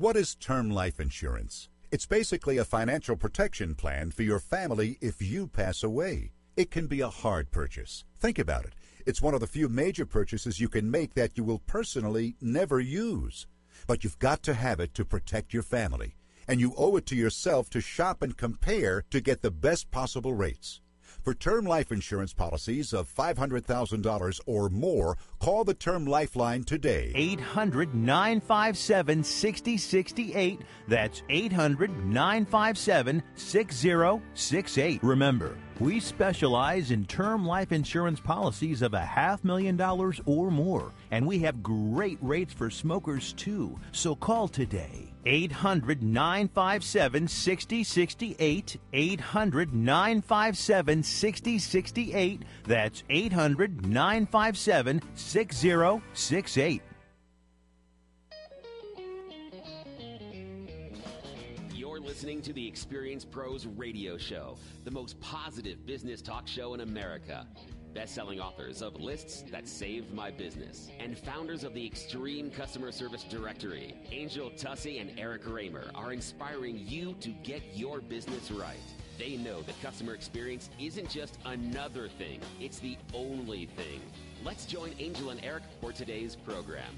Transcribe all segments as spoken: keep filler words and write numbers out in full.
What is term life insurance? It's basically a financial protection plan for your family if you pass away. It can be a hard purchase. Think about it. It's one of the few major purchases you can make that you will personally never use. But you've got to have it to protect your family. And you owe it to yourself to shop and compare to get the best possible rates. For term life insurance policies of five hundred thousand dollars or more, call the Term Lifeline today. eight hundred, nine five seven, six zero six eight. That's eight hundred, nine five seven, six zero six eight. Remember, we specialize in term life insurance policies of a half million dollars or more, and we have great rates for smokers too. So call today. eight hundred, nine five seven, six zero six eight. eight hundred, nine five seven, six zero six eight. That's eight hundred, nine five seven, six zero six eight. You're listening to the Experience Pros Radio Show, the most positive business talk show in America. Best-selling authors of Lists That Saved My Business and founders of the Extreme Customer Service Directory, Angel Tussey and Eric Raymer, are inspiring you to get your business right. They know that customer experience isn't just another thing, it's the only thing. Let's join Angel and Eric for today's program.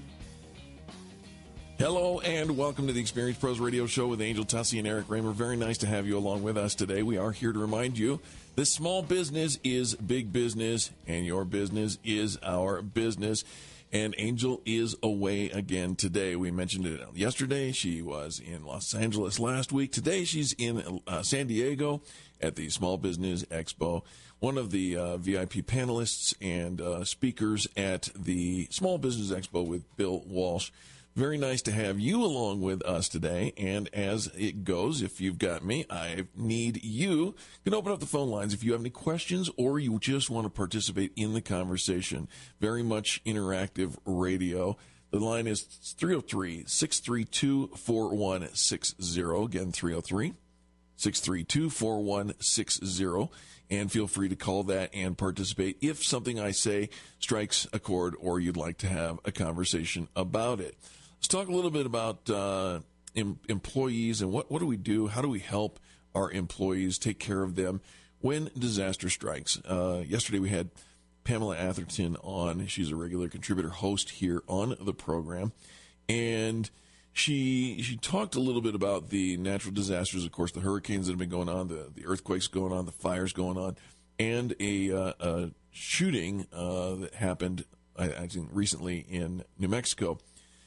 Hello and welcome to the Experience Pros Radio Show with Angel Tussey and Eric Raymer. Very nice to have you along with us today. We are here to remind you that small business is big business and your business is our business. And Angel is away again today. We mentioned it yesterday. She was in Los Angeles last week. Today she's in uh, San Diego at the Small Business Expo. One of the uh, V I P panelists and uh, speakers at the Small Business Expo with Bill Walsh. Very nice to have you along with us today. And as it goes, if you've got me, I need you. You can open up the phone lines if you have any questions or you just want to participate in the conversation. Very much interactive radio. The line is three oh three, six three two, four one six zero. Again, three oh three, six three two, four one six zero. And feel free to call that and participate if something I say strikes a chord or you'd like to have a conversation about it. Let's talk a little bit about uh, em- employees and what, what do we do? How do we help our employees, take care of them when disaster strikes? Uh, yesterday we had Pamela Atherton on. She's a regular contributor host here on the program. And she she talked a little bit about the natural disasters, of course, the hurricanes that have been going on, the, the earthquakes going on, the fires going on, and a, uh, a shooting uh, that happened, I, I think, recently in New Mexico.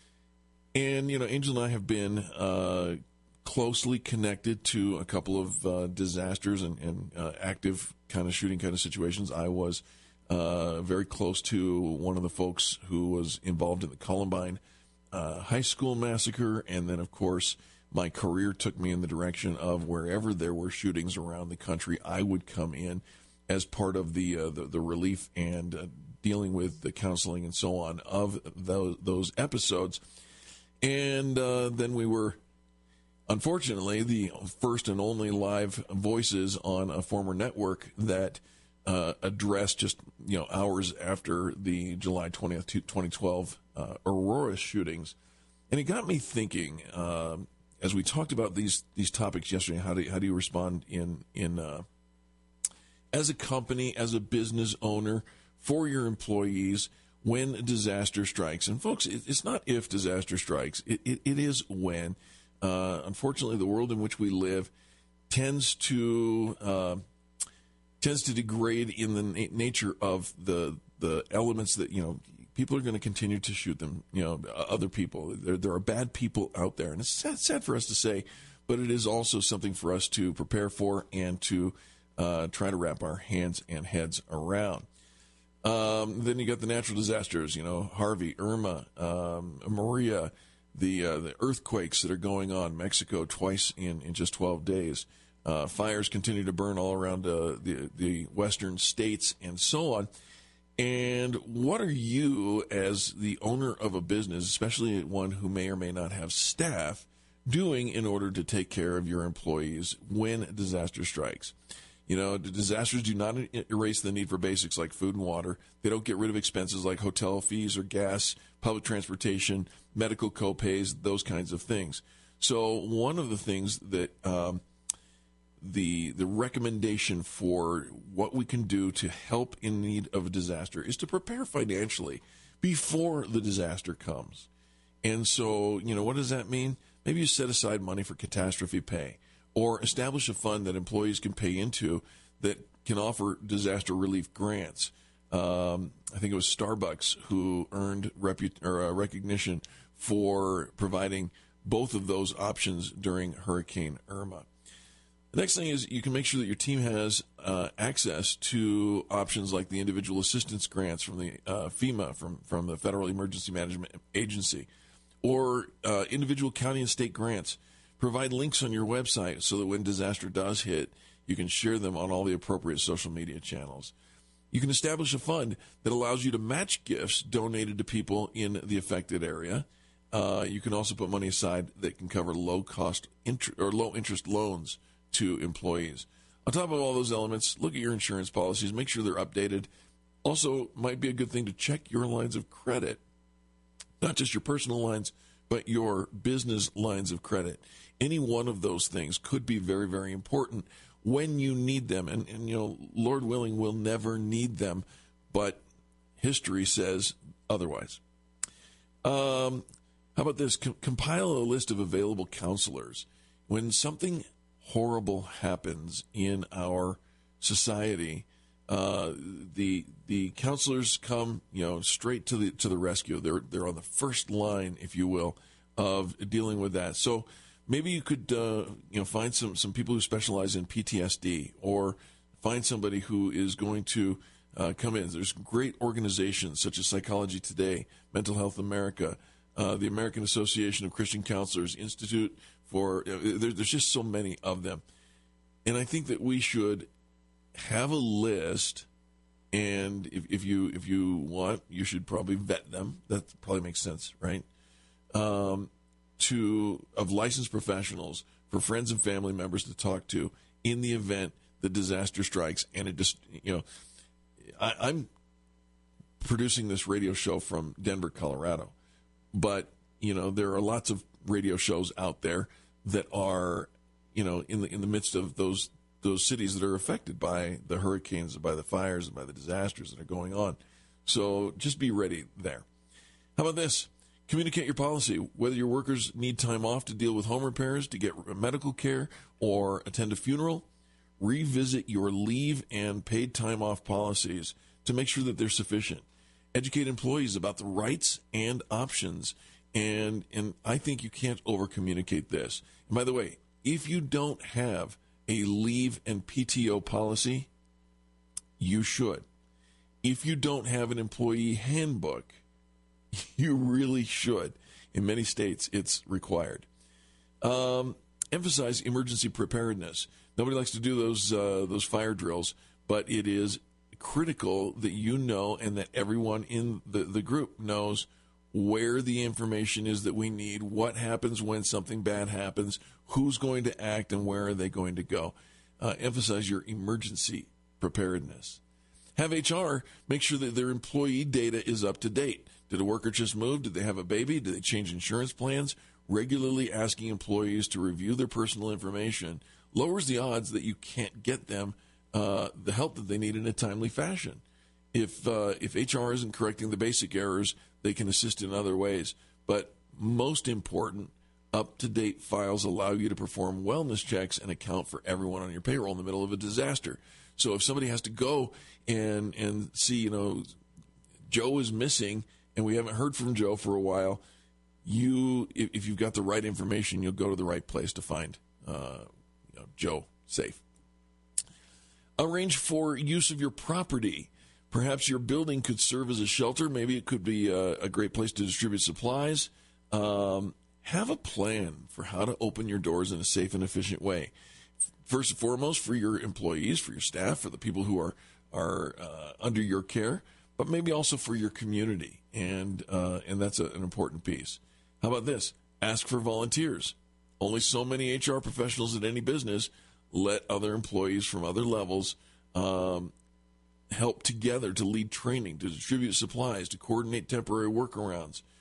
And, you know, Angel and I have been uh, closely connected to a couple of uh, disasters and, and uh, active kind of shooting kind of situations. I was uh, very close to one of the folks who was involved in the Columbine uh, high school massacre. And then, of course, my career took me in the direction of wherever there were shootings around the country, I would come in as part of the uh, the, the relief and uh, dealing with the counseling and so on of those, those episodes. And uh, then we were, unfortunately, the first and only live voices on a former network that uh, addressed just, you know, hours after the July twentieth, twenty twelve uh, Aurora shootings. And it got me thinking, uh, as we talked about these these topics yesterday, how do you, how do you respond in in uh, as a company, as a business owner, for your employees when disaster strikes? And folks, it's not if disaster strikes, it, it, it is when. Uh, unfortunately, the world in which we live tends to uh, tends to degrade in the na- nature of the the elements that, you know, people are going to continue to shoot them, you know, other people. There, there are bad people out there, and it's sad, sad for us to say, but it is also something for us to prepare for and to uh, try to wrap our hands and heads around. Um, then you got the natural disasters, you know, Harvey, Irma, um, Maria, the uh, the earthquakes that are going on, Mexico twice in, in just twelve days. Uh, fires continue to burn all around uh, the, the western states and so on. And what are you, as the owner of a business, especially one who may or may not have staff, doing in order to take care of your employees when disaster strikes? You know, disasters do not erase the need for basics like food and water. They don't get rid of expenses like hotel fees or gas, public transportation, medical co-pays, those kinds of things. So one of the things that um, the the recommendation for what we can do to help in need of a disaster is to prepare financially before the disaster comes. And so, you know, what does that mean? Maybe you set aside money for catastrophe pay, or establish a fund that employees can pay into that can offer disaster relief grants. Um, I think it was Starbucks who earned repu- or, uh, recognition for providing both of those options during Hurricane Irma. The next thing is you can make sure that your team has uh, access to options like the individual assistance grants from the uh, FEMA, from, from the Federal Emergency Management Agency, or uh, individual county and state grants. Provide links on your website so that when disaster does hit, you can share them on all the appropriate social media channels. You can establish a fund that allows you to match gifts donated to people in the affected area. Uh, you can also put money aside that can cover low-cost inter- or low-interest loans to employees. On top of all those elements, look at your insurance policies. Make sure they're updated. Also, might be a good thing to check your lines of credit, not just your personal lines, but your business lines of credit. Any one of those things could be very, very important when you need them. And, and, you know, Lord willing, we'll never need them, but history says otherwise. Um, how about this? Com- compile a list of available counselors. When something horrible happens in our society, uh, the the counselors come, you know, straight to the to the rescue. They're they're on the first line, if you will, of dealing with that. So maybe you could, uh, you know, find some, some people who specialize in P T S D, or find somebody who is going to uh, come in. There's great organizations such as Psychology Today, Mental Health America, uh, the American Association of Christian Counselors, Institute for, uh, there, there's just so many of them. And I think that we should have a list, and if, if you if you want, you should probably vet them. That probably makes sense, right? Um to of licensed professionals for friends and family members to talk to in the event the disaster strikes. And it just, you know, I, I'm producing this radio show from Denver, Colorado, but, you know, there are lots of radio shows out there that are, you know, in the in the midst of those those cities that are affected by the hurricanes, by the fires, and by the disasters that are going on. So just be ready there. How about this? Communicate your policy. Whether your workers need time off to deal with home repairs, to get medical care, or attend a funeral, revisit your leave and paid time off policies to make sure that they're sufficient. Educate employees about the rights and options. And, and I think you can't over-communicate this. And by the way, if you don't have a leave and P T O policy, you should. If you don't have an employee handbook, you really should. In many states, it's required. Um, emphasize emergency preparedness. Nobody likes to do those uh, those fire drills, but it is critical that you know and that everyone in the, the group knows where the information is that we need, what happens when something bad happens, who's going to act, and where are they going to go. Uh, emphasize your emergency preparedness. Have H R make sure that their employee data is up to date. Did a worker just move? Did they have a baby? Did they change insurance plans? Regularly asking employees to review their personal information lowers the odds that you can't get them uh, the help that they need in a timely fashion. If uh, if H R isn't correcting the basic errors, they can assist in other ways. But most important, up-to-date files allow you to perform wellness checks and account for everyone on your payroll in the middle of a disaster. So if somebody has to go and and see, you know, Joe is missing and we haven't heard from Joe for a while, you, if, if you've got the right information, you'll go to the right place to find uh, you know, Joe safe. Arrange for use of your property. Perhaps your building could serve as a shelter. Maybe it could be a, a great place to distribute supplies. Um, have a plan for how to open your doors in a safe and efficient way. First and foremost, for your employees, for your staff, for the people who are are uh, under your care, but maybe also for your community, and uh, and that's a, an important piece. How about this? Ask for volunteers. Only so many H R professionals at any business. Let other employees from other levels um, help together to lead training, to distribute supplies, to coordinate temporary workarounds.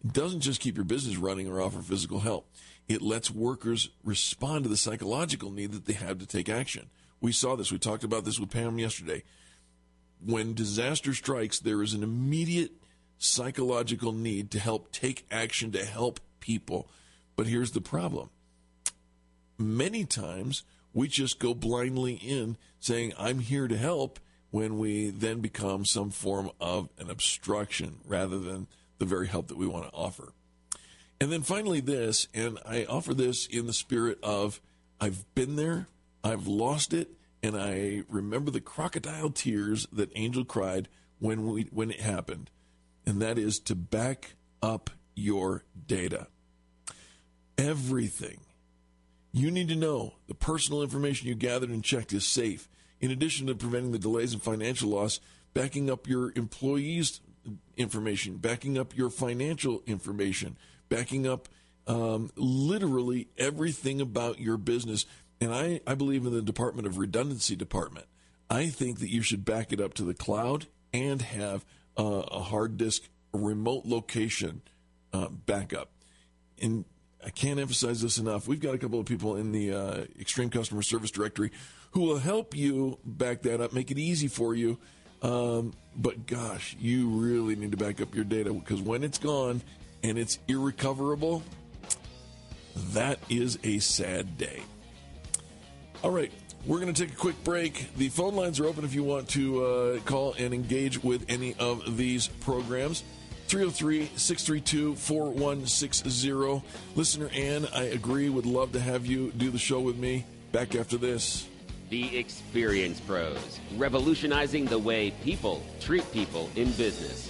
It doesn't just keep your business running or offer physical help. It lets workers respond to the psychological need that they have to take action. We saw this. We talked about this with Pam yesterday. When disaster strikes, there is an immediate psychological need to help take action, to help people. But here's the problem. Many times, we just go blindly in saying, I'm here to help, when we then become some form of an obstruction rather than the very help that we want to offer. And then finally this, and I offer this in the spirit of, I've been there, I've lost it, and I remember the crocodile tears that Angel cried when we when it happened, and that is to back up your data. Everything you need to know, the personal information you gathered and checked is safe. In addition to preventing the delays and financial loss, backing up your employees' information, backing up your financial information, backing up um, literally everything about your business. And I, I believe in the Department of Redundancy department. I think that you should back it up to the cloud and have uh, a hard disk, a remote location uh, backup. And I can't emphasize this enough. We've got a couple of people in the uh, Extreme Customer Service Directory who will help you back that up, make it easy for you. Um, but gosh, you really need to back up your data, because when it's gone and it's irrecoverable, that is a sad day. All right, we're going to take a quick break. The phone lines are open if you want to uh, call and engage with any of these programs. three oh three, six three two, four one six zero. Listener Ann, I agree, would love to have you do the show with me. Back after this. The Experience Pros, revolutionizing the way people treat people in business.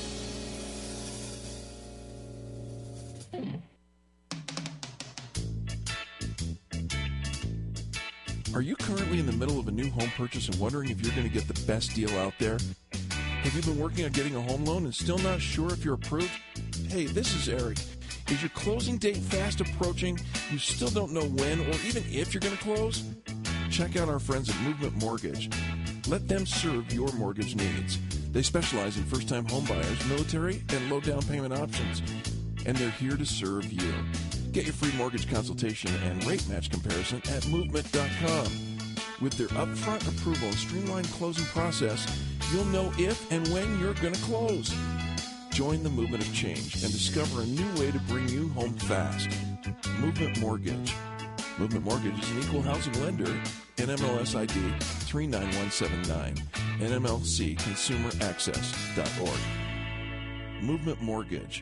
Are you currently in the middle of a new home purchase and wondering if you're going to get the best deal out there? Have you been working on getting a home loan and still not sure if you're approved? Hey, this is Eric. Is your closing date fast approaching? You still don't know when or even if you're going to close? Check out our friends at Movement Mortgage. Let them serve your mortgage needs. They specialize in first-time homebuyers, military, and low down payment options. And they're here to serve you. Get your free mortgage consultation and rate match comparison at movement dot com. With their upfront approval and streamlined closing process, you'll know if and when you're going to close. Join the movement of change and discover a new way to bring you home fast. Movement Mortgage. Movement Mortgage is an equal housing lender, N M L S I D three nine one seven nine, N M L C consumer access dot org. Movement Mortgage.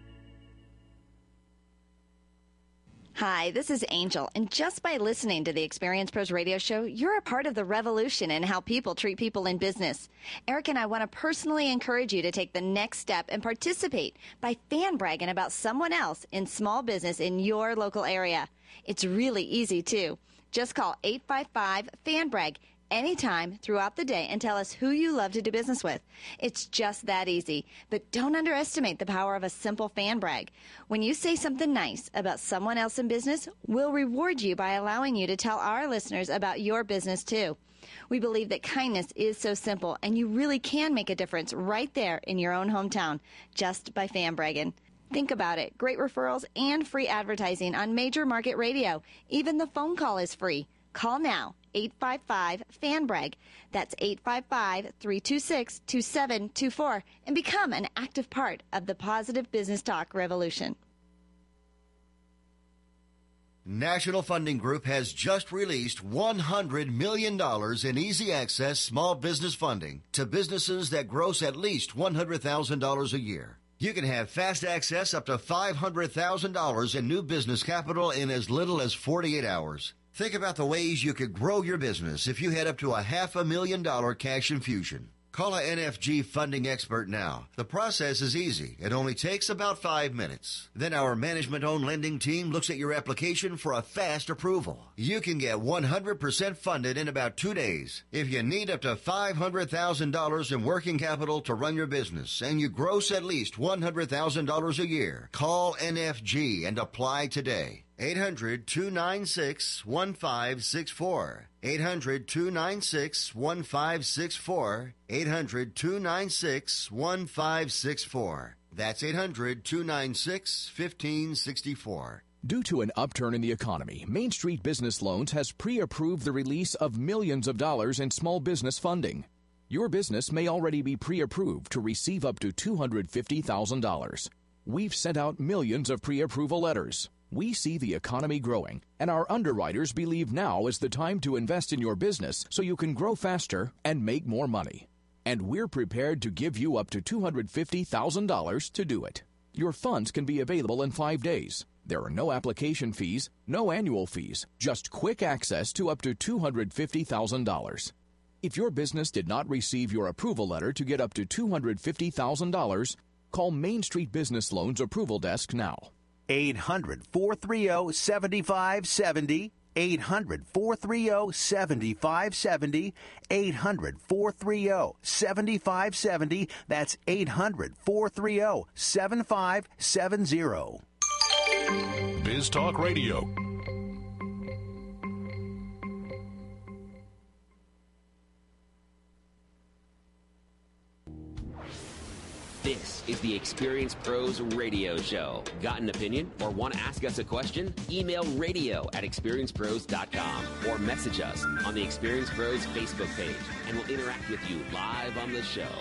Hi, this is Angel, and just by listening to the Experience Pros radio show, you're a part of the revolution in how people treat people in business. Eric and I want to personally encourage you to take the next step and participate by fan bragging about someone else in small business in your local area. It's really easy, too. Just call eight five five, fan brag anytime throughout the day and tell us who you love to do business with. It's just that easy. But don't underestimate the power of a simple fan brag. When you say something nice about someone else in business, we'll reward you by allowing you to tell our listeners about your business too. We believe that kindness is so simple, and you really can make a difference right there in your own hometown just by fan bragging. Think about it. Great referrals and free advertising on major market radio. Even the phone call is free. Call now, eight five five, fan brag. That's eight five five, three two six, two seven two four, and become an active part of the positive business talk revolution. National Funding Group has just released one hundred million dollars in easy access small business funding to businesses that gross at least one hundred thousand dollars a year. You can have fast access up to five hundred thousand dollars in new business capital in as little as forty-eight hours. Think about the ways you could grow your business if you had up to a half a million dollar cash infusion. Call a N F G funding expert now. The process is easy. It only takes about five minutes. Then our management-owned lending team looks at your application for a fast approval. You can get one hundred percent funded in about two days. If you need up to five hundred thousand dollars in working capital to run your business and you gross at least one hundred thousand dollars a year, call N F G and apply today. eight hundred, two nine six, one five six four. eight hundred, two nine six, one five six four. eight hundred, two nine six, one five six four. That's eight hundred, two nine six, one five six four. Due to an upturn in the economy, Main Street Business Loans has pre-approved the release of millions of dollars in small business funding. Your business may already be pre-approved to receive up to two hundred fifty thousand dollars. We've sent out millions of pre-approval letters. We see the economy growing, and our underwriters believe now is the time to invest in your business so you can grow faster and make more money. And we're prepared to give you up to two hundred fifty thousand dollars to do it. Your funds can be available in five days. There are no application fees, no annual fees, just quick access to up to two hundred fifty thousand dollars. If your business did not receive your approval letter to get up to two hundred fifty thousand dollars, call Main Street Business Loans Approval Desk now. eight hundred, four three zero, seven five seven zero. eight hundred, four three zero, seven five seven zero. eight hundred, four three zero, seven five seven zero. That's eight hundred, four three zero, seven five seven zero. Biz Talk Radio. This is the Experience Pros Radio Show. Got an opinion or want to ask us a question? Email radio at experience pros dot com or message us on the Experience Pros Facebook page, and we'll interact with you live on the show.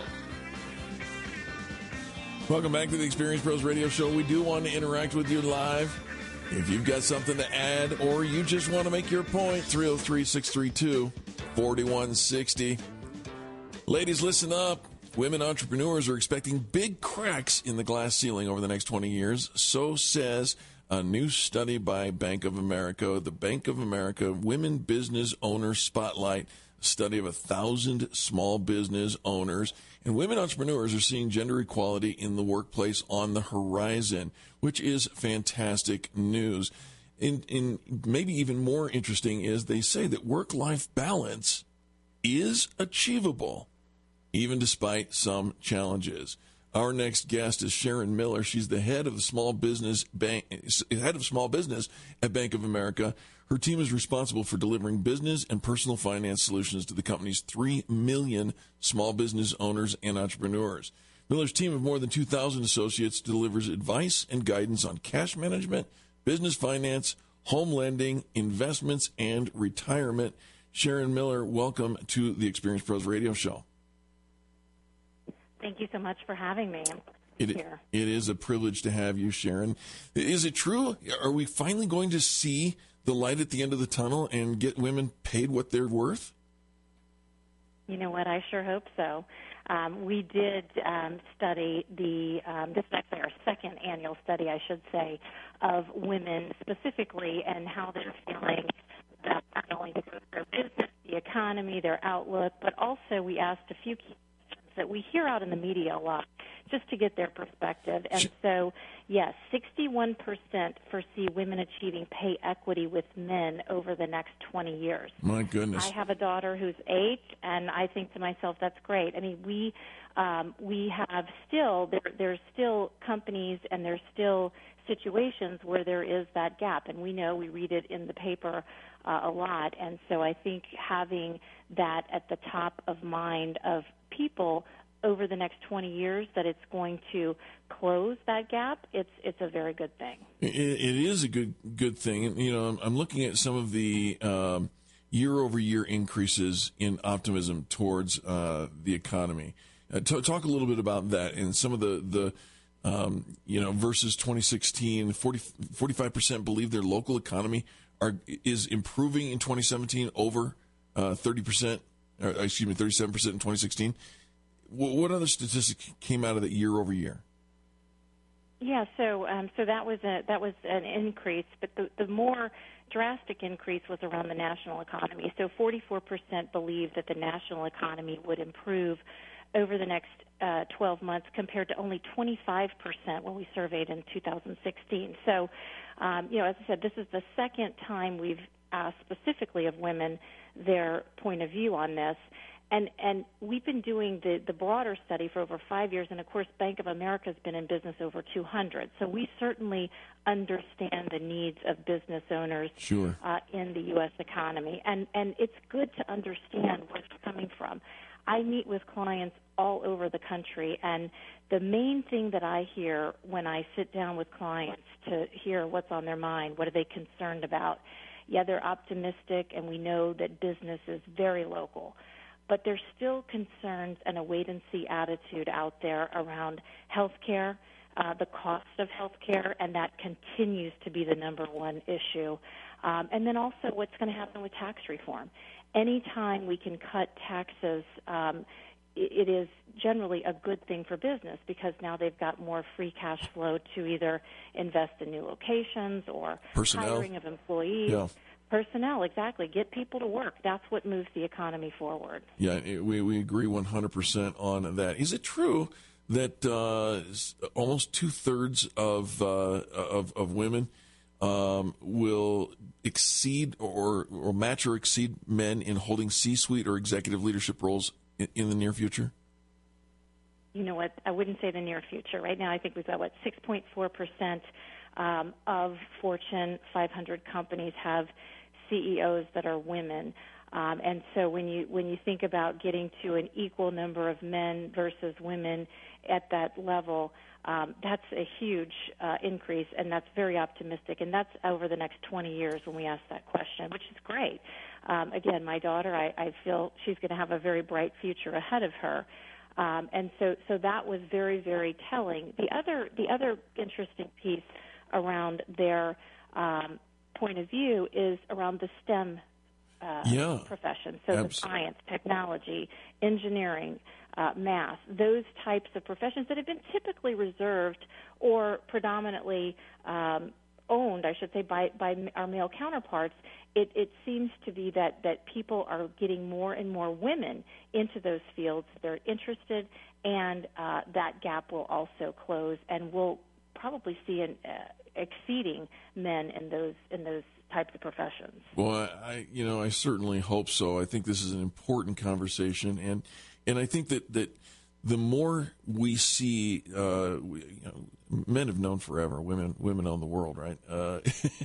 Welcome back to the Experience Pros Radio Show. We do want to interact with you live. If you've got something to add or you just want to make your point, three oh three, six three two, four one six oh. Ladies, listen up. Women entrepreneurs are expecting big cracks in the glass ceiling over the next twenty years. So says a new study by Bank of America. The Bank of America Women Business Owners Spotlight, a study of one thousand small business owners. And women entrepreneurs are seeing gender equality in the workplace on the horizon, which is fantastic news. And, and maybe even more interesting is they say that work-life balance is achievable, even despite some challenges. Our next guest is Sharon Miller. She's the head of the small business bank, head of small business at Bank of America. Her team is responsible for delivering business and personal finance solutions to the company's three million small business owners and entrepreneurs. Miller's team of more than two thousand associates delivers advice and guidance on cash management, business finance, home lending, investments, and retirement. Sharon Miller, welcome to the Experience Pros Radio Show. Thank you so much for having me. I'm it, here. It is a privilege to have you, Sharon. Is it true? Are we finally going to see the light at the end of the tunnel and get women paid what they're worth? You know what? I sure hope so. Um, we did um, study the, um, this is actually our second annual study, I should say, of women specifically and how they're feeling about not only the growth of their business, the economy, their outlook, but also we asked a few key questions that we hear out in the media a lot, just to get their perspective. And so, yes, sixty-one percent foresee women achieving pay equity with men over the next twenty years. My goodness. I have a daughter who's eight, and I think to myself, that's great. I mean, we um, we have still, there, there's still companies and there's still situations where there is that gap, and we know, we read it in the paper uh, a lot. And so I think having that at the top of mind of people over the next twenty years, that it's going to close that gap, it's it's a very good thing. It, it is a good good thing. And, you know, I'm, I'm looking at some of the um, year-over-year increases in optimism towards uh, the economy. Uh, t- talk a little bit about that and some of the, the um, you know, versus twenty sixteen, forty, forty-five percent believe their local economy are is improving in twenty seventeen over uh, thirty percent, or excuse me, thirty-seven percent in twenty sixteen. What other statistics came out of that year over year? Yeah, so um, so that was a that was an increase, but the, the more drastic increase was around the national economy. So forty-four percent believed that the national economy would improve over the next uh, twelve months, compared to only twenty-five percent when we surveyed in two thousand sixteen. So, um, you know, as I said, this is the second time we've asked specifically of women their point of view on this. And and we've been doing the, the broader study for over five years, and, of course, Bank of America has been in business over two hundred. So we certainly understand the needs of business owners sure. uh, in the U S economy. And, and it's good to understand where it's coming from. I meet with clients all over the country, and the main thing that I hear when I sit down with clients to hear what's on their mind, what are they concerned about? Yeah, they're optimistic, and we know that business is very local, but there's still concerns and a wait-and-see attitude out there around health care, uh, the cost of health care, and that continues to be the number one issue. Um, and then also what's going to happen with tax reform. Anytime we can cut taxes, um, it, it is generally a good thing for business because now they've got more free cash flow to either invest in new locations or Personnel. hiring of employees. Yeah. Personnel, exactly. Get people to work. That's what moves the economy forward. Yeah, it, we, we agree one hundred percent on that. Is it true that uh, almost two-thirds of, uh, of, of women um, will exceed or, or match or exceed men in holding C-suite or executive leadership roles in, in the near future? You know what? I wouldn't say the near future. Right now I think we've got, what, six point four percent um, of Fortune five hundred companies have C E Os that are women. Um, and so when you when you think about getting to an equal number of men versus women at that level, um, that's a huge uh, increase, and that's very optimistic. And that's over the next twenty years when we ask that question, which is great. Um, again, my daughter, I, I feel she's going to have a very bright future ahead of her. Um, and so, so that was very, very telling. The other the other interesting piece around their um, point of view is around the STEM uh, yeah, profession. So absolutely. the science, technology, engineering, uh, math, those types of professions that have been typically reserved or predominantly um, owned, I should say, by, by our male counterparts. It, it seems to be that, that people are getting more and more women into those fields. They're interested, and uh, that gap will also close, and we'll probably see an uh, exceeding men in those in those types of professions. Well, I you know I certainly hope so. I think this is an important conversation, and and I think that, that the more we see, uh, we, you know, men have known forever. Women women own the world, right? Uh,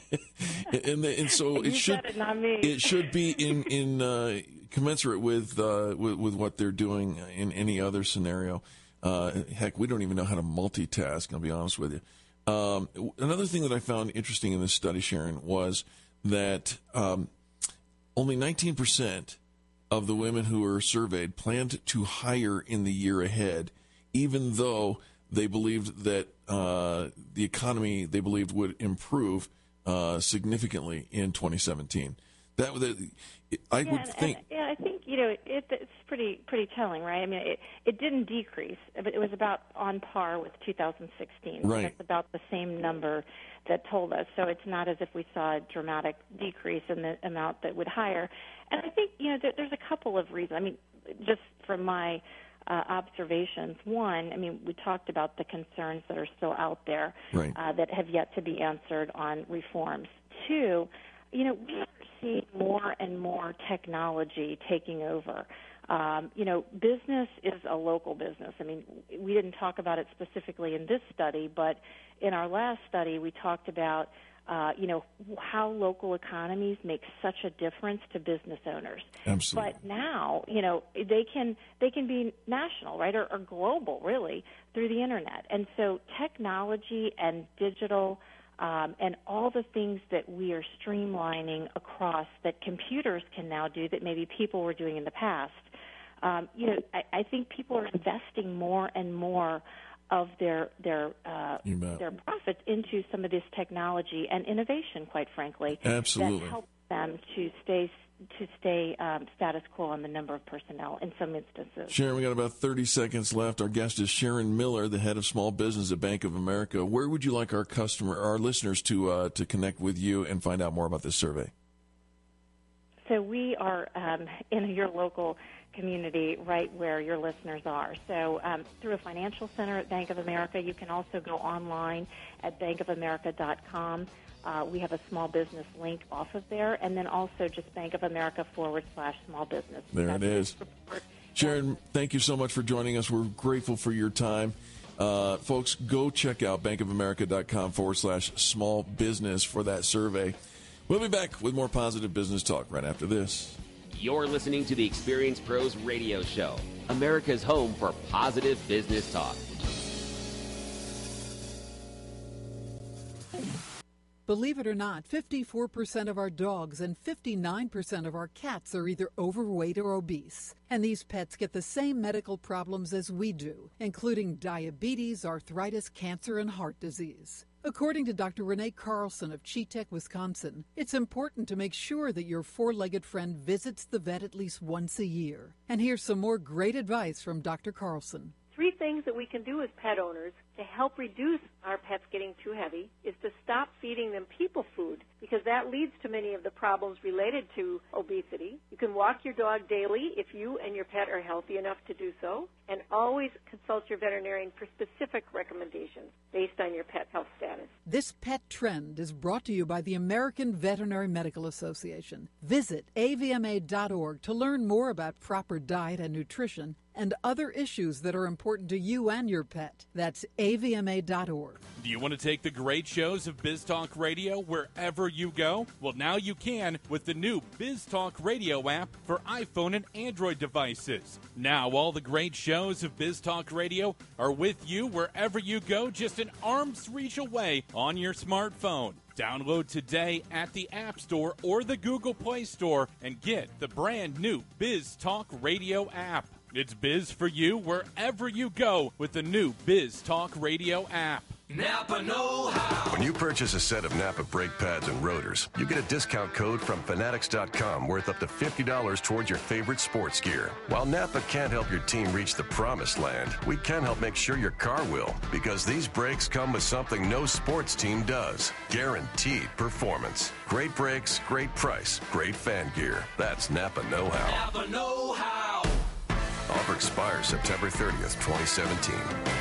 and the, and so it you should said it, not me. it should be in in uh, commensurate with, uh, with with what they're doing in any other scenario. Uh, heck, we don't even know how to multitask. I'll be honest with you. Um, another thing that I found interesting in this study, Sharon, was that um, only nineteen percent of the women who were surveyed planned to hire in the year ahead, even though they believed that uh, the economy, they believed, would improve uh, significantly in twenty seventeen. That, that I yeah, would and, think. And, yeah, I think you know it, it's pretty pretty telling, right? I mean, it, it didn't decrease, but it was about on par with two thousand sixteen. Right. That's about the same number that told us. So it's not as if we saw a dramatic decrease in the amount that would hire. And I think you know there, there's a couple of reasons. I mean, just from my uh, observations. One, I mean, we talked about the concerns that are still out there Right. uh, that have yet to be answered on reforms. Two, you know, we are seeing more and more technology taking over. Um, you know, business is a local business. I mean, we didn't talk about it specifically in this study, but in our last study, we talked about, uh, you know, how local economies make such a difference to business owners. Absolutely. But now, you know, they can they can be national, right, or, or global, really, through the internet. And so technology and digital Um, and all the things that we are streamlining across that computers can now do that maybe people were doing in the past. Um, you know, I, I think people are investing more and more of their their uh, their profits into some of this technology and innovation, quite frankly, Absolutely. that helps them to stay to stay um, status quo on the number of personnel in some instances. Sharon, we got about thirty seconds left. Our guest is Sharon Miller, the head of small business at Bank of America. Where would you like our customer, our listeners, to uh, to connect with you and find out more about this survey? So we are um, in your local community, right where your listeners are. So um, through a financial center at Bank of America, you can also go online at bank of america dot com. Uh, we have a small business link off of there, and then also just Bank of America forward slash small business. There That's it is. Sharon, thank you so much for joining us. We're grateful for your time. Uh, folks, go check out bank of america dot com forward slash small business for that survey. We'll be back with more positive business talk right after this. You're listening to the Experience Pros Radio Show, America's home for positive business talk. Believe it or not, fifty-four percent of our dogs and fifty-nine percent of our cats are either overweight or obese. And these pets get the same medical problems as we do, including diabetes, arthritis, cancer, and heart disease. According to Doctor Renee Carlson of Cheetah, Wisconsin, it's important to make sure that your four-legged friend visits the vet at least once a year. And here's some more great advice from Doctor Carlson. Three things that we can do as pet owners to help reduce our pets getting too heavy is to stop feeding them people food, because that leads to many of the problems related to obesity. You can walk your dog daily if you and your pet are healthy enough to do so, and always consult your veterinarian for specific recommendations based on your pet's health status. This pet trend is brought to you by the American Veterinary Medical Association. Visit A V M A dot org to learn more about proper diet and nutrition and other issues that are important to you and your pet. That's A V M A dot org. Do you want to take the great shows of Biz Talk Radio wherever you go? Well, now you can with the new Biz Talk Radio app for iPhone and Android devices. Now all the great shows of Biz Talk Radio are with you wherever you go, just an arm's reach away on your smartphone. Download today at the App Store or the Google Play Store and get the brand new Biz Talk Radio app. It's Biz for you wherever you go with the new Biz Talk Radio app. Napa know-how. When you purchase a set of Napa brake pads and rotors, you get a discount code from Fanatics dot com worth up to fifty dollars towards your favorite sports gear. While Napa can't help your team reach the promised land, we can help make sure your car will, because these brakes come with something no sports team does: guaranteed performance. Great brakes, great price, great fan gear. That's Napa know-how. Napa know-how. Offer expires September thirtieth, twenty seventeen.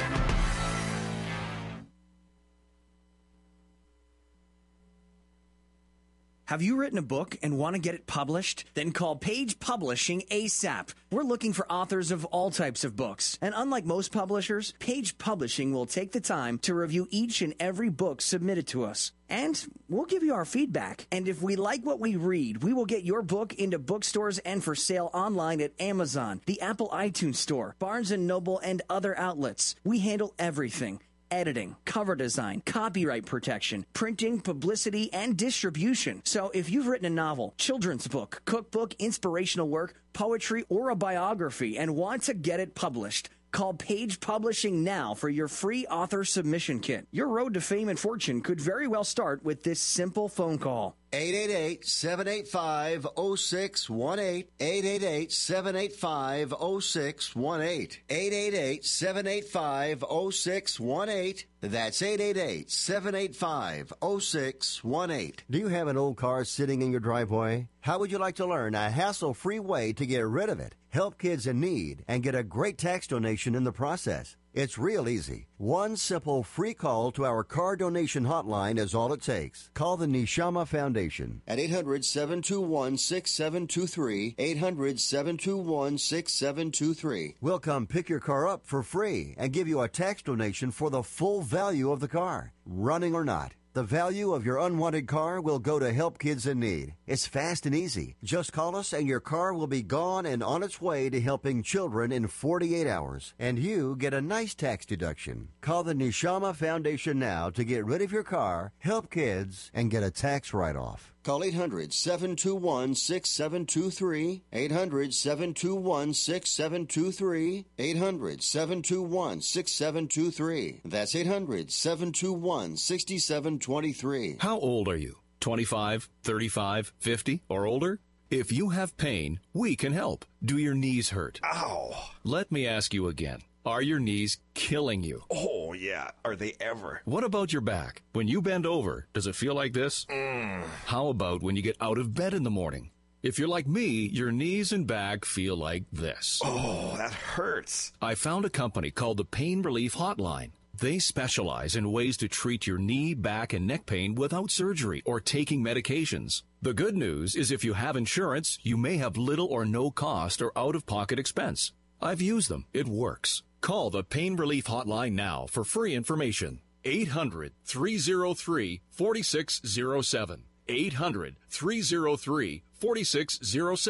Have you written a book and want to get it published? Then call Page Publishing ASAP. We're looking for authors of all types of books. And unlike most publishers, Page Publishing will take the time to review each and every book submitted to us. And we'll give you our feedback. And if we like what we read, we will get your book into bookstores and for sale online at Amazon, the Apple iTunes Store, Barnes and Noble, and other outlets. We handle everything: editing, cover design, copyright protection, printing, publicity, and distribution. So if you've written a novel, children's book, cookbook, inspirational work, poetry, or a biography and want to get it published, call Page Publishing now for your free author submission kit. Your road to fame and fortune could very well start with this simple phone call. eight eight eight, seven eight five, zero six one eight. eight eight eight, seven eight five, zero six one eight. eight eight eight, seven eight five, zero six one eight. That's eight eight eight, seven eight five, zero six one eight. Do you have an old car sitting in your driveway? How would you like to learn a hassle-free way to get rid of it, help kids in need, and get a great tax donation in the process? It's real easy. One simple free call to our car donation hotline is all it takes. Call the Neshama Foundation at eight hundred, seven two one, six seven two three, eight hundred, seven two one, six seven two three. We'll come pick your car up for free and give you a tax donation for the full value of the car, running or not. The value of your unwanted car will go to help kids in need. It's fast and easy. Just call us and your car will be gone and on its way to helping children in forty-eight hours. And you get a nice tax deduction. Call the Neshama Foundation now to get rid of your car, help kids, and get a tax write-off. Call eight hundred, seven two one, six seven two three, eight hundred, seven two one, six seven two three, eight hundred, seven two one, six seven two three. That's eight hundred, seven two one, six seven two three. How old are you? twenty-five, thirty-five, fifty, or older? If you have pain, we can help. Do your knees hurt? Ow! Let me ask you again. Are your knees killing you? Oh, yeah. Are they ever? What about your back? When you bend over, does it feel like this? Mm. How about when you get out of bed in the morning? If you're like me, your knees and back feel like this. Oh, that hurts. I found a company called the Pain Relief Hotline. They specialize in ways to treat your knee, back, and neck pain without surgery or taking medications. The good news is if you have insurance, you may have little or no cost or out-of-pocket expense. I've used them. It works. Call the Pain Relief Hotline now for free information. eight hundred, three oh three, four six oh seven. eight hundred, three oh three, four six oh seven.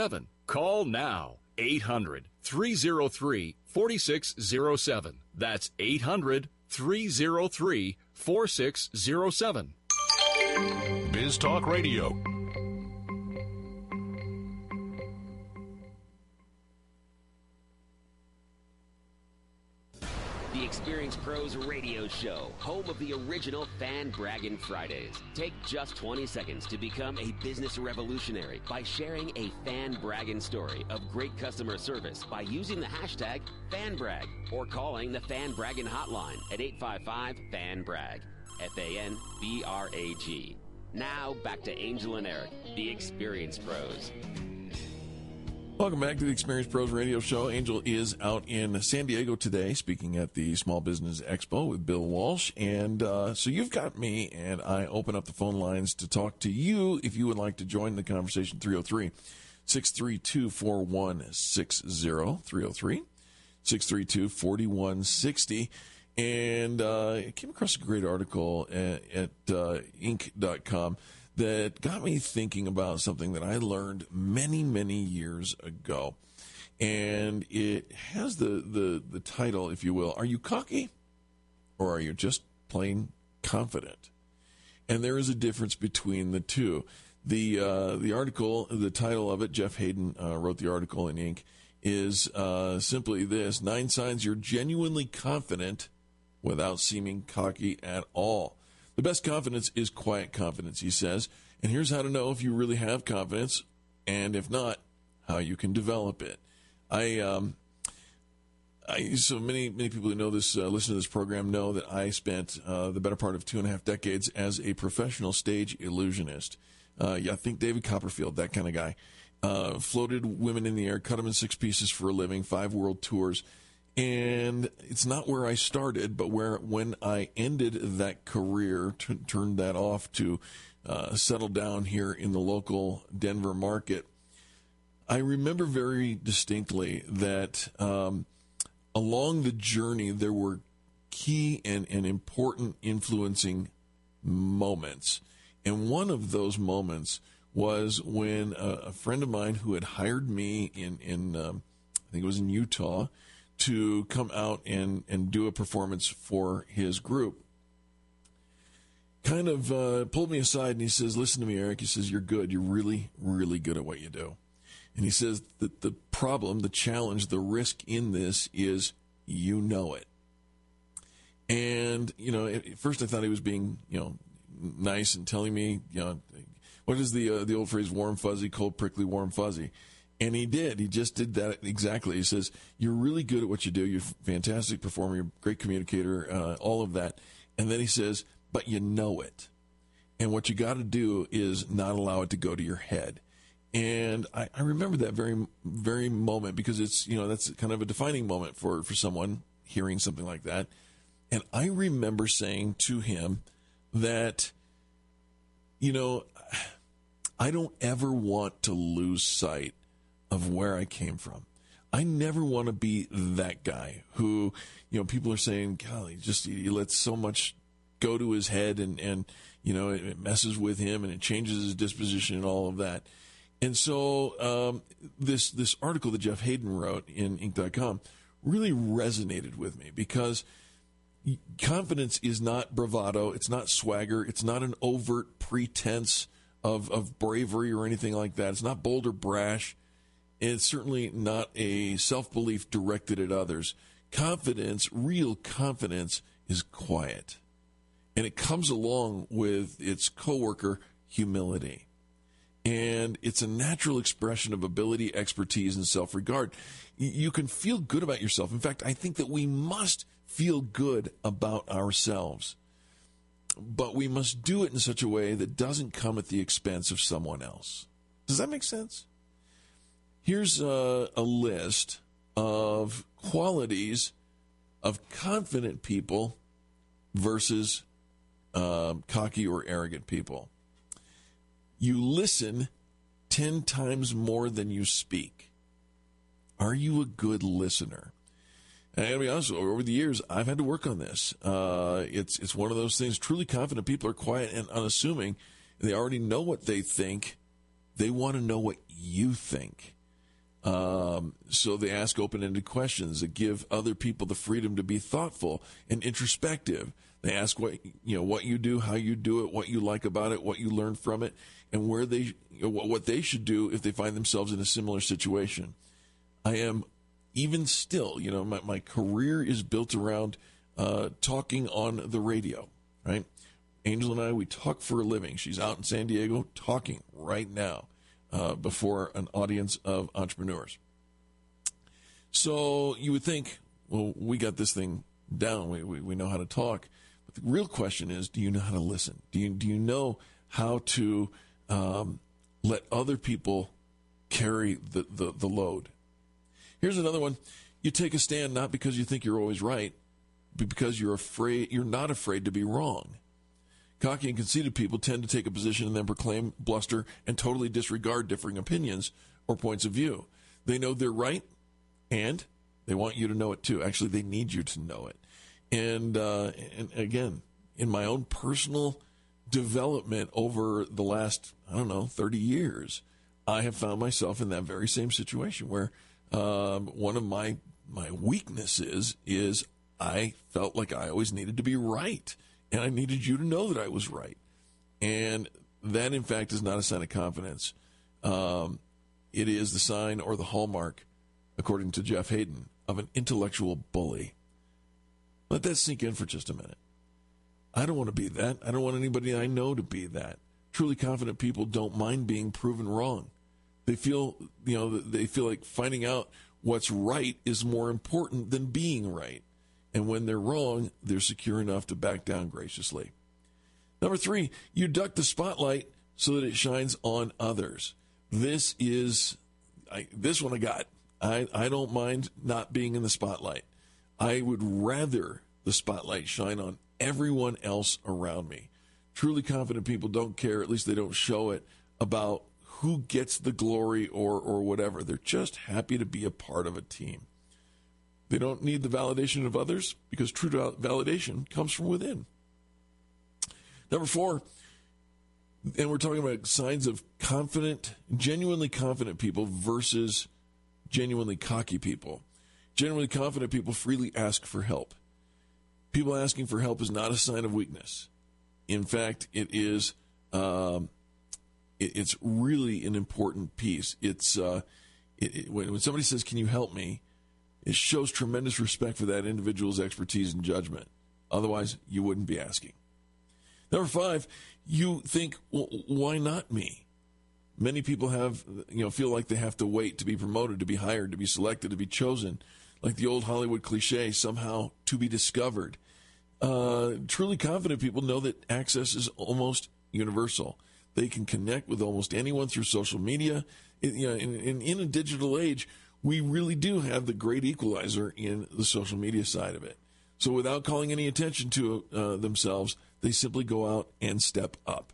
Call now. eight hundred, three oh three, four six oh seven. That's eight hundred, three oh three, four six oh seven. Biz Talk Radio. The Experience Pros Radio Show, home of the original Fan Braggin' Fridays. Take just twenty seconds to become a business revolutionary by sharing a fan braggin' story of great customer service by using the hashtag FanBrag or calling the Fan Braggin' hotline at eight five five, fan brag. F A N B R A G. Now back to Angel and Eric, the Experience Pros. Welcome back to the Experience Pros Radio Show. Angel is out in San Diego today, speaking at the Small Business Expo with Bill Walsh. And uh, so you've got me, and I open up the phone lines to talk to you if you would like to join the conversation. three oh three, six three two, four one six oh, three oh three, six three two, four one six oh. And uh, I came across a great article at, at uh, Inc dot com that got me thinking about something that I learned many, many years ago. And it has the, the, the title, if you will, Are You Cocky or Are You Just Plain Confident? And there is a difference between the two. The uh, the article, the title of it, Jeff Hayden uh, wrote the article in Inc, is uh, simply this: Nine signs you're genuinely confident without seeming cocky at all. The best confidence is quiet confidence, he says. And here's how to know if you really have confidence, and if not, how you can develop it. I, um, I so many many people who know this, uh, listen to this program, know that I spent uh, the better part of two and a half decades as a professional stage illusionist. Uh, yeah, I think David Copperfield, that kind of guy. Uh, floated women in the air, cut them in six pieces for a living, five world tours. And it's not where I started, but where when I ended that career, t- turned that off to uh, settle down here in the local Denver market, I remember very distinctly that um, along the journey there were key and, and important influencing moments. And one of those moments was when a, a friend of mine who had hired me in, in um, I think it was in Utah, to come out and, and do a performance for his group, kind of uh, pulled me aside and he says, listen to me, Eric. He says, you're good. You're really, really good at what you do. And he says that the problem, the challenge, the risk in this is you know it. And, you know, at first I thought he was being, you know, nice and telling me, you know, what is the uh, the old phrase, warm, fuzzy, cold, prickly, warm, fuzzy. And he did. He just did that exactly. He says, you're really good at what you do. You're a fantastic performer. You're a great communicator, uh, all of that. And then he says, but you know it. And what you got to do is not allow it to go to your head. And I, I remember that very, very moment because it's, you know, that's kind of a defining moment for, for someone hearing something like that. And I remember saying to him that, you know, I don't ever want to lose sight of where I came from. I never want to be that guy who, you know, people are saying, golly, just he lets so much go to his head and, and you know, it, it messes with him and it changes his disposition and all of that. And so um, this this article that Jeff Hayden wrote in Inc dot com really resonated with me because confidence is not bravado. It's not swagger. It's not an overt pretense of, of bravery or anything like that. It's not bold or brash. It's certainly not a self-belief directed at others. Confidence, real confidence, is quiet. And it comes along with its coworker, humility. And it's a natural expression of ability, expertise, and self-regard. You can feel good about yourself. In fact, I think that we must feel good about ourselves. But we must do it in such a way that doesn't come at the expense of someone else. Does that make sense? Here's a, a list of qualities of confident people versus uh, cocky or arrogant people. You listen ten times more than you speak. Are you a good listener? And I gotta be honest, over the years, I've had to work on this. Uh, it's it's one of those things. Truly confident people are quiet and unassuming. They already know what they think. They want to know what you think. Um, so they ask open-ended questions that give other people the freedom to be thoughtful and introspective. They ask what you know, what you do, how you do it, what you like about it, what you learn from it, and where they, you know, what they should do if they find themselves in a similar situation. I am even still, you know, my, my career is built around uh, talking on the radio, right? Angel and I, we talk for a living. She's out in San Diego talking right now uh, before an audience of entrepreneurs. So you would think, well, we got this thing down. We, we, we know how to talk. But the real question is, do you know how to listen? Do you, do you know how to um, let other people carry the, the, the load? Here's another one. You take a stand not because you think you're always right, but because you're afraid, you're not afraid to be wrong. Cocky and conceited people tend to take a position and then proclaim, bluster, and totally disregard differing opinions or points of view. They know they're right, and they want you to know it too. Actually, they need you to know it. And, uh, and again, in my own personal development over the last, I don't know, thirty years, I have found myself in that very same situation where um, one of my my weaknesses is I felt like I always needed to be right. And I needed you to know that I was right. And that, in fact, is not a sign of confidence. Um, it is the sign or the hallmark, according to Jeff Hayden, of an intellectual bully. Let that sink in for just a minute. I don't want to be that. I don't want anybody I know to be that. Truly confident people don't mind being proven wrong. They feel, you know, they feel like finding out what's right is more important than being right. And when they're wrong, they're secure enough to back down graciously. Number three, you duck the spotlight so that it shines on others. This is, I, this one I got. I, I don't mind not being in the spotlight. I would rather the spotlight shine on everyone else around me. Truly confident people don't care, at least they don't show it, about who gets the glory or, or whatever. They're just happy to be a part of a team. They don't need the validation of others because true validation comes from within. Number four, and we're talking about signs of confident, genuinely confident people versus genuinely cocky people. Genuinely confident people freely ask for help. People asking for help is not a sign of weakness. In fact, it is. Um, it, it's really an important piece. It's uh, it, it, when, when somebody says, "Can you help me?" it shows tremendous respect for that individual's expertise and judgment. Otherwise, you wouldn't be asking. Number five, you think, well, why not me? Many people have, you know, feel like they have to wait to be promoted, to be hired, to be selected, to be chosen, like the old Hollywood cliche, somehow to be discovered. Uh, truly confident people know that access is almost universal. They can connect with almost anyone through social media. It, you know, in, in, in a digital age, we really do have the great equalizer in the social media side of it. So without calling any attention to uh, themselves, they simply go out and step up.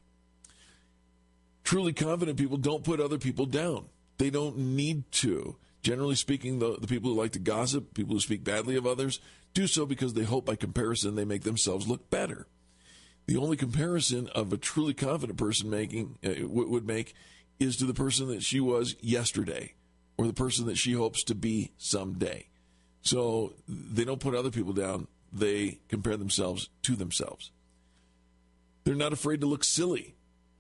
Truly confident people don't put other people down. They don't need to. Generally speaking, the, the people who like to gossip, people who speak badly of others, do so because they hope by comparison they make themselves look better. The only comparison of a truly confident person making uh, would make is to the person that she was yesterday, or the person that she hopes to be someday. So they don't put other people down. They compare themselves to themselves. They're not afraid to look silly.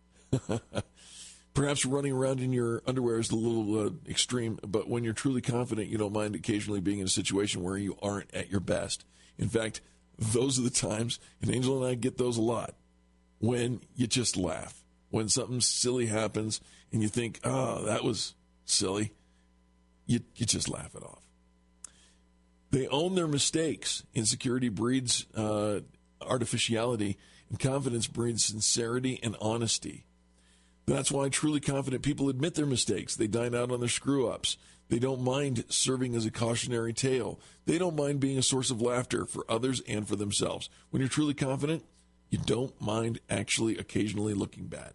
Perhaps running around in your underwear is a little uh, extreme, but when you're truly confident, you don't mind occasionally being in a situation where you aren't at your best. In fact, those are the times, and Angel and I get those a lot, when you just laugh. When something silly happens and you think, oh, that was silly. You, you just laugh it off. They own their mistakes. Insecurity breeds uh, artificiality, and confidence breeds sincerity and honesty. That's why truly confident people admit their mistakes. They dine out on their screw-ups. They don't mind serving as a cautionary tale. They don't mind being a source of laughter for others and for themselves. When you're truly confident, you don't mind actually occasionally looking bad.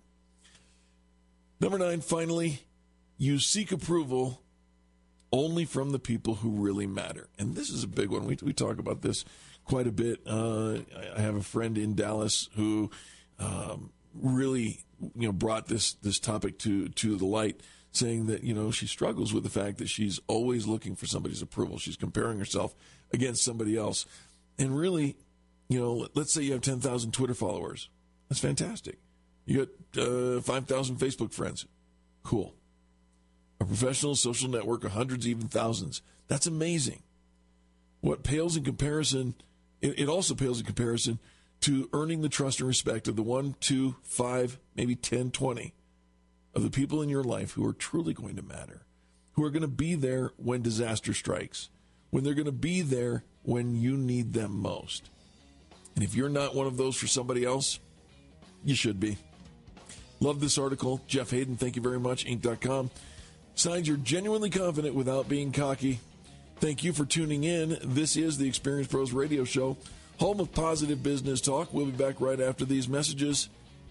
Number nine, finally, you seek approval only from the people who really matter. And this is a big one. We, we talk about this quite a bit. Uh, I have a friend in Dallas who um, really, you know, brought this this topic to, to the light saying that, you know, she struggles with the fact that she's always looking for somebody's approval. She's comparing herself against somebody else. And really, you know, let's say you have ten thousand Twitter followers. That's fantastic. You got uh, five thousand Facebook friends. Cool. A professional social network of hundreds, even thousands. That's amazing. What pales in comparison, it, it also pales in comparison to earning the trust and respect of the one, two, five, maybe ten, twenty of the people in your life who are truly going to matter, who are going to be there when disaster strikes, when they're going to be there when you need them most. And if you're not one of those for somebody else, you should be. Love this article. Jeff Hayden, thank you very much. Inc dot com. Signs you're genuinely confident without being cocky. Thank you for tuning in. This is the Experience Pros Radio Show, home of positive business talk. We'll be back right after these messages.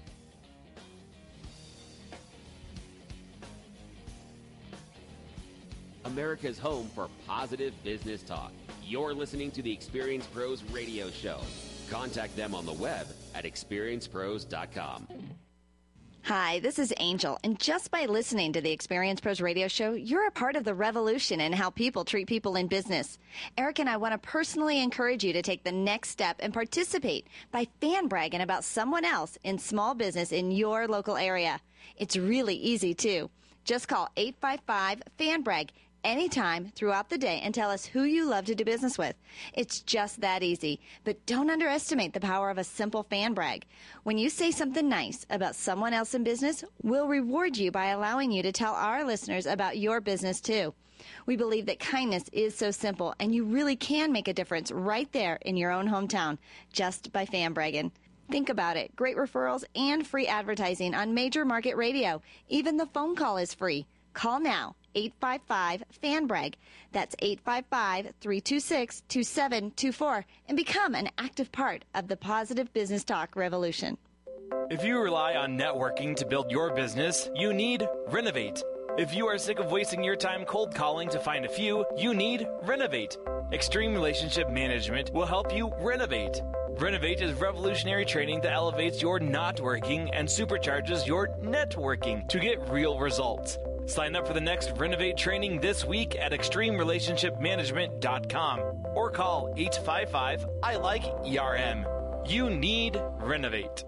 America's home for positive business talk. You're listening to the Experience Pros Radio Show. Contact them on the web at experience pros dot com. Hi, this is Angel, and just by listening to the Experience Pros Radio Show, you're a part of the revolution in how people treat people in business. Eric and I want to personally encourage you to take the next step and participate by fan bragging about someone else in small business in your local area. It's really easy, too. Just call eight five five, fan brag anytime throughout the day and tell us who you love to do business with. It's just that easy. But don't underestimate the power of a simple fan brag. When you say something nice about someone else in business, we'll reward you by allowing you to tell our listeners about your business too. We believe that kindness is so simple, and you really can make a difference right there in your own hometown just by fan bragging. Think about it. Great referrals and free advertising on major market radio. Even the phone call is free. Call now, eight five five, fan brag. That's eight five five, three two six, two seven two four, and become an active part of the positive business talk revolution. If you rely on networking to build your business, you need Renovate. If you are sick of wasting your time cold calling to find a few, you need Renovate. Extreme Relationship Management will help you renovate. Renovate is revolutionary training that elevates your not working and supercharges your networking to get real results. Sign up for the next Renovate training this week at extreme relationship management dot com or call eight five five, I like E R M. You need Renovate.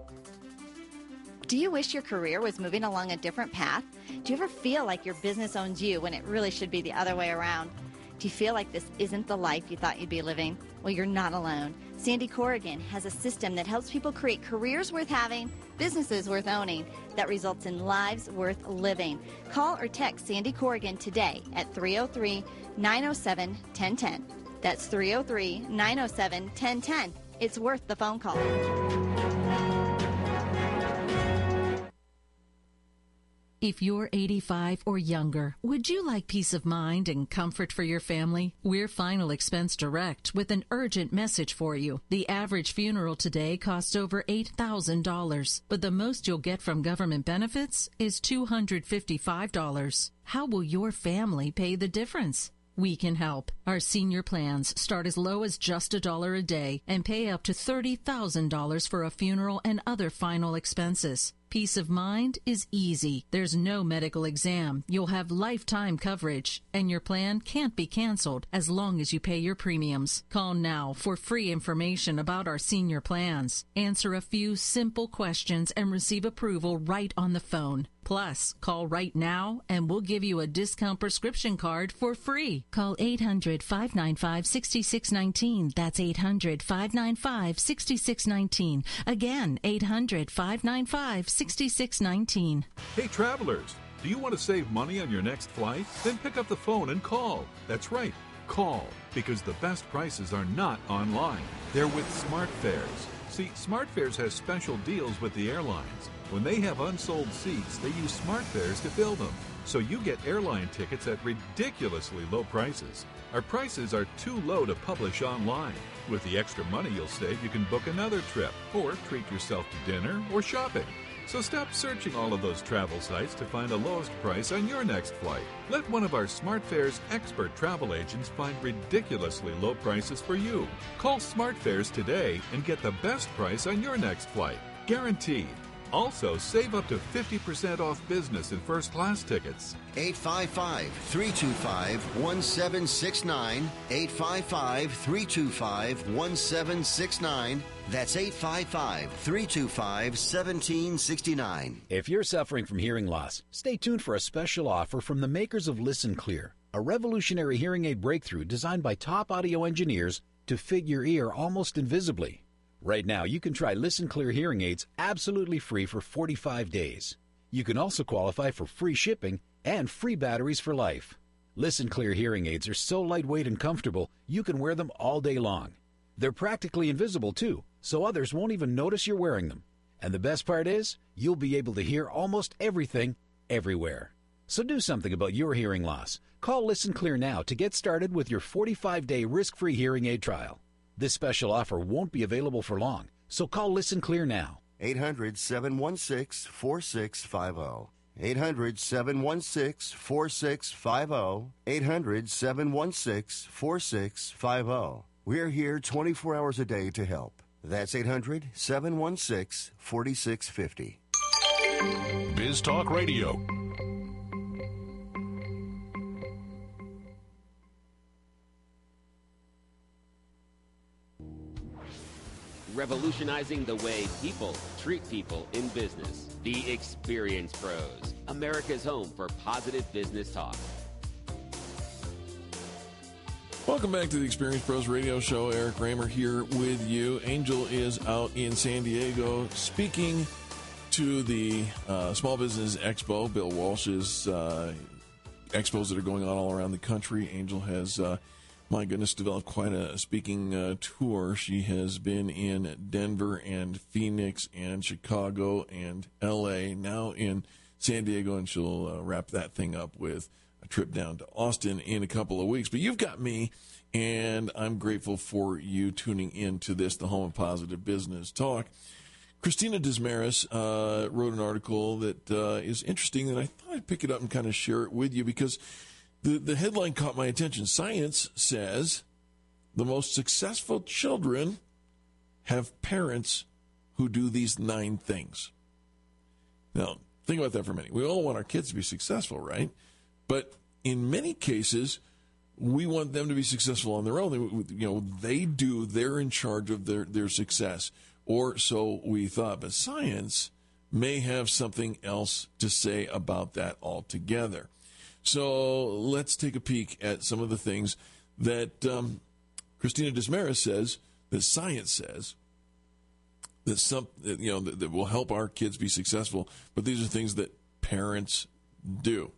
Do you wish your career was moving along a different path? Do you ever feel like your business owns you when it really should be the other way around? Do you feel like this isn't the life you thought you'd be living? Well, you're not alone. Sandy Corrigan has a system that helps people create careers worth having, businesses worth owning, that results in lives worth living. Call or text Sandy Corrigan today at three oh three, nine oh seven, one oh one oh. That's three oh three, nine oh seven, one oh one oh. It's worth the phone call. If you're eighty-five or younger, would you like peace of mind and comfort for your family? We're Final Expense Direct with an urgent message for you. The average funeral today costs over eight thousand dollars, but the most you'll get from government benefits is two hundred fifty-five dollars. How will your family pay the difference? We can help. Our senior plans start as low as just a dollar a day and pay up to thirty thousand dollars for a funeral and other final expenses. Peace of mind is easy. There's no medical exam. You'll have lifetime coverage, and your plan can't be canceled as long as you pay your premiums. Call now for free information about our senior plans. Answer a few simple questions and receive approval right on the phone. Plus, call right now and we'll give you a discount prescription card for free. Call eight hundred, five nine five, six six one nine. That's eight hundred, five nine five, six six one nine. Again, eight hundred, five nine five, six six one nine. Hey, travelers, do you want to save money on your next flight? Then pick up the phone and call. That's right, call, because the best prices are not online. They're with SmartFares. See, SmartFares has special deals with the airlines. When they have unsold seats, they use SmartFares to fill them. So you get airline tickets at ridiculously low prices. Our prices are too low to publish online. With the extra money you'll save, you can book another trip or treat yourself to dinner or shopping. So stop searching all of those travel sites to find the lowest price on your next flight. Let one of our SmartFares expert travel agents find ridiculously low prices for you. Call SmartFares today and get the best price on your next flight. Guaranteed. Also, save up to fifty percent off business and first-class tickets. eight five five, three two five, one seven six nine. eight five five, three two five, one seven six nine. That's eight five five, three two five, one seven six nine. If you're suffering from hearing loss, stay tuned for a special offer from the makers of Listen Clear, a revolutionary hearing aid breakthrough designed by top audio engineers to fit your ear almost invisibly. Right now, you can try Listen Clear hearing aids absolutely free for forty-five days. You can also qualify for free shipping and free batteries for life. Listen Clear hearing aids are so lightweight and comfortable, you can wear them all day long. They're practically invisible, too, so others won't even notice you're wearing them. And the best part is, you'll be able to hear almost everything, everywhere. So do something about your hearing loss. Call Listen Clear now to get started with your forty-five day risk-free hearing aid trial. This special offer won't be available for long, so call Listen Clear now. eight hundred, seven one six, four six five zero. eight hundred, seven one six, four six five zero. eight hundred, seven one six, four six five zero. We're here twenty-four hours a day to help. That's eight hundred, seven one six, four six five zero. Biz Talk Radio. Revolutionizing the way people treat people in business. The Experience Pros, America's home for positive business talk. Welcome back to the Experience Pros Radio Show. Eric Raymer here with you. Angel is out in San Diego speaking to the uh, Small Business Expo, Bill Walsh's uh, expos that are going on all around the country. Angel has, uh, my goodness, developed quite a speaking uh, tour. She has been in Denver and Phoenix and Chicago and L A, now in San Diego, and she'll uh, wrap that thing up with a trip down to Austin in a couple of weeks. But you've got me, and I'm grateful for you tuning in to this, the home of positive business talk. Christina Desmarais uh, wrote an article that uh, is interesting, and I thought I'd pick it up and kind of share it with you because the, the headline caught my attention. Science says the most successful children have parents who do these nine things. Now, think about that for a minute. We all want our kids to be successful, right? But in many cases, we want them to be successful on their own. You know, they do, they're in charge of their, their success. Or so we thought. But science may have something else to say about that altogether. So let's take a peek at some of the things that um, Christina Desmarais says, that science says, that some you know that, that will help our kids be successful. But these are things that parents do.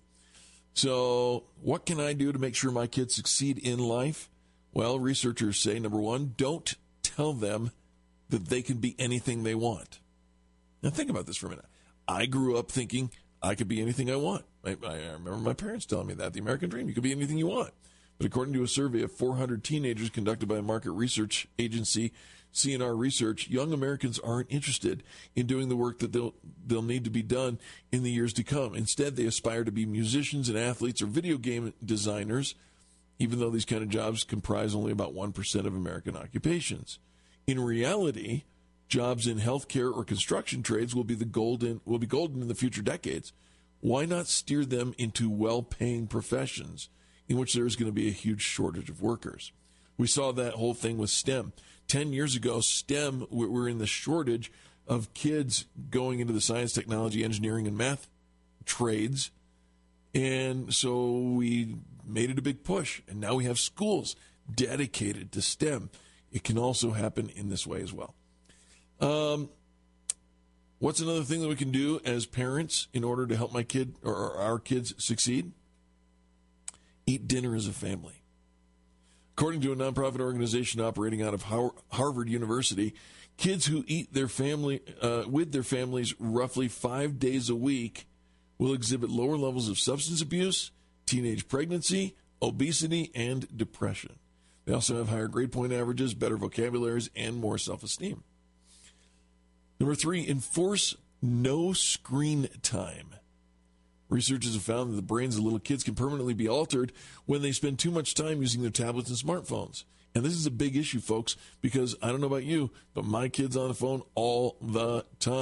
So what can I do to make sure my kids succeed in life? Well, researchers say, number one, don't tell them that they can be anything they want. Now, think about this for a minute. I grew up thinking I could be anything I want. I, I remember my parents telling me that, the American dream, you could be anything you want. But according to a survey of four hundred teenagers conducted by a market research agency, C N R Research, young Americans aren't interested in doing the work that they'll they'll need to be done in the years to come. Instead, they aspire to be musicians and athletes or video game designers, even though these kind of jobs comprise only about one percent of American occupations. In reality, jobs in healthcare or construction trades will be the golden will be golden in the future decades. Why not steer them into well-paying professions in which there is going to be a huge shortage of workers? We saw that whole thing with STEM. Ten years ago, STEM, we're in the shortage of kids going into the science, technology, engineering, and math trades. And so we made it a big push. And now we have schools dedicated to STEM. It can also happen in this way as well. Um, what's another thing that we can do as parents in order to help my kid or our kids succeed? Eat dinner as a family. According to a nonprofit organization operating out of Harvard University, kids who eat their family uh, with their families roughly five days a week will exhibit lower levels of substance abuse, teenage pregnancy, obesity, and depression. They also have higher grade point averages, better vocabularies, and more self-esteem. Number three, enforce no screen time. Researchers have found that the brains of little kids can permanently be altered when they spend too much time using their tablets and smartphones. And this is a big issue, folks, because I don't know about you, but my kid's on the phone all the time.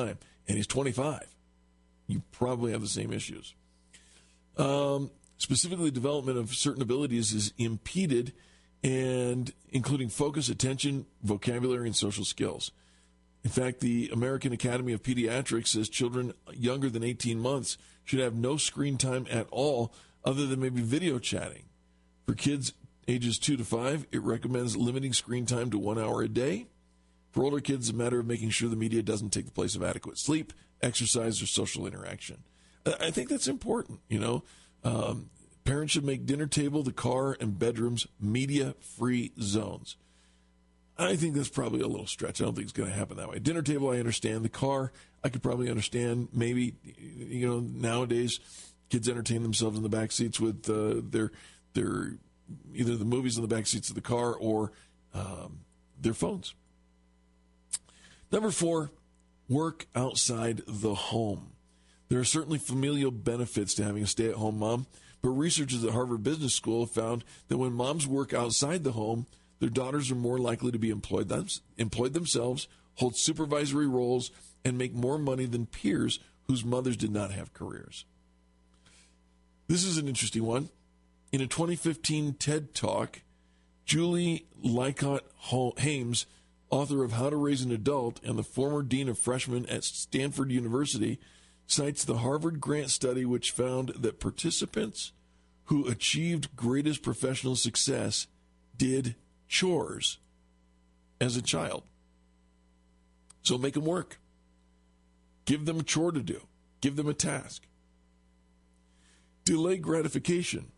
and he's twenty-five, you probably have the same issues. Um, specifically, development of certain abilities is impeded, and including focus, attention, vocabulary, and social skills. In fact, the American Academy of Pediatrics says children younger than eighteen months should have no screen time at all other than maybe video chatting. For kids ages two to five, it recommends limiting screen time to one hour a day. For older kids, it's a matter of making sure the media doesn't take the place of adequate sleep, exercise, or social interaction. I think that's important, you know. Um, parents should make dinner table, the car, and bedrooms media-free zones. I think that's probably a little stretch. I don't think it's going to happen that way. Dinner table, I understand. The car, I could probably understand. Maybe, you know, nowadays, kids entertain themselves in the back seats with uh, their their either the movies in the back seats of the car or um, their phones. Number four, work outside the home. There are certainly familial benefits to having a stay-at-home mom, but researchers at Harvard Business School have found that when moms work outside the home, their daughters are more likely to be employed, them, employed themselves, hold supervisory roles, and make more money than peers whose mothers did not have careers. This is an interesting one. In a twenty fifteen TED Talk, Julie Lycott-Hames, author of How to Raise an Adult and the former dean of freshmen at Stanford University, cites the Harvard Grant study which found that participants who achieved greatest professional success did chores as a child. So make them work. Give them a chore to do. Give them a task. Delay gratification.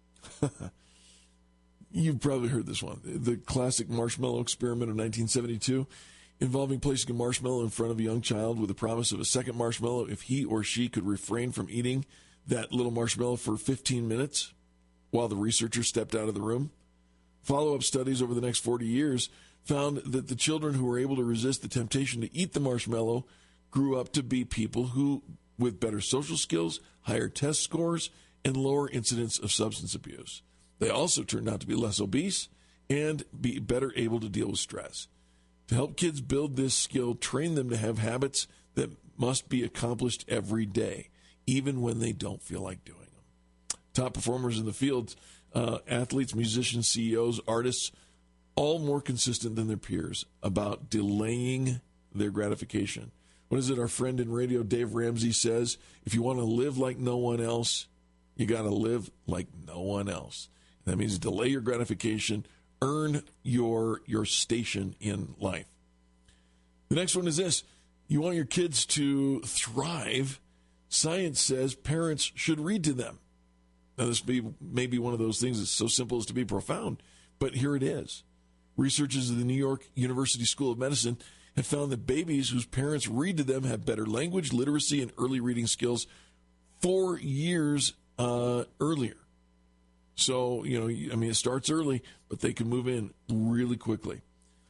You've probably heard this one. The classic marshmallow experiment of nineteen seventy-two, involving placing a marshmallow in front of a young child with the promise of a second marshmallow if he or she could refrain from eating that little marshmallow for fifteen minutes while the researcher stepped out of the room. Follow-up studies over the next forty years found that the children who were able to resist the temptation to eat the marshmallow grew up to be people who, with better social skills, higher test scores, and lower incidence of substance abuse. They also turned out to be less obese and be better able to deal with stress. To help kids build this skill, train them to have habits that must be accomplished every day, even when they don't feel like doing them. Top performers in the field, uh, athletes, musicians, C E Os, artists, all more consistent than their peers about delaying their gratification. What is it our friend in radio, Dave Ramsey, says? If you want to live like no one else, you got to live like no one else. That means delay your gratification, earn your your station in life. The next one is this. You want your kids to thrive. Science says parents should read to them. Now, this may, may be one of those things that's so simple as to be profound, but here it is. Researchers at the New York University School of Medicine have found that babies whose parents read to them have better language, literacy, and early reading skills four years uh, earlier. So, you know, I mean, it starts early, but they can move in really quickly.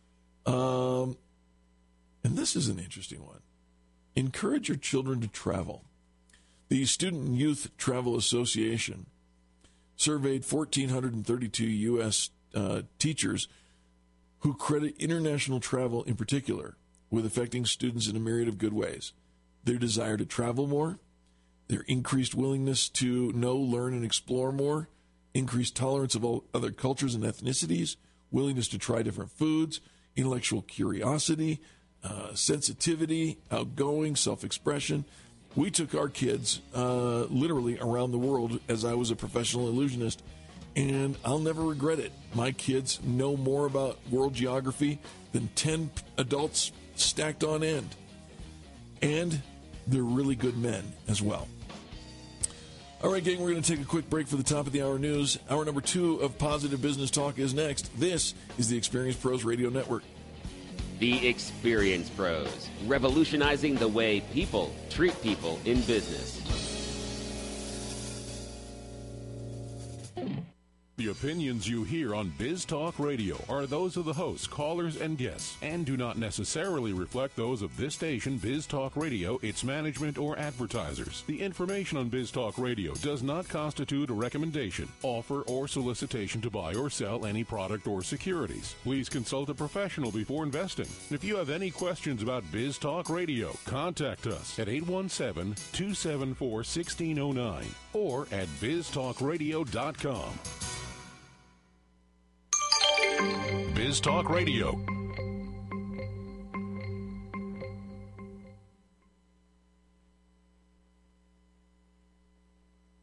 Um, and this is an interesting one. Encourage your children to travel. The Student and Youth Travel Association surveyed one thousand four hundred thirty-two U S uh, teachers who credit international travel in particular with affecting students in a myriad of good ways. Their desire to travel more, their increased willingness to know, learn, and explore more, increased tolerance of all other cultures and ethnicities, willingness to try different foods, intellectual curiosity, uh, sensitivity, outgoing, self-expression. We took our kids uh, literally around the world as I was a professional illusionist, and I'll never regret it. My kids know more about world geography than ten adults stacked on end. And they're really good men as well. All right, gang, we're going to take a quick break for the top of the hour news. Hour number two of Positive Business Talk is next. This is the Experience Pros Radio Network. The Experience Pros, revolutionizing the way people treat people in business. The opinions you hear on Biz Talk Radio are those of the hosts, callers, and guests, and do not necessarily reflect those of this station, Biz Talk Radio, its management, or advertisers. The information on Biz Talk Radio does not constitute a recommendation, offer, or solicitation to buy or sell any product or securities. Please consult a professional before investing. If you have any questions about Biz Talk Radio, contact us at eight one seven, two seven four, one six zero nine or at biz talk radio dot com. Biz Talk Radio,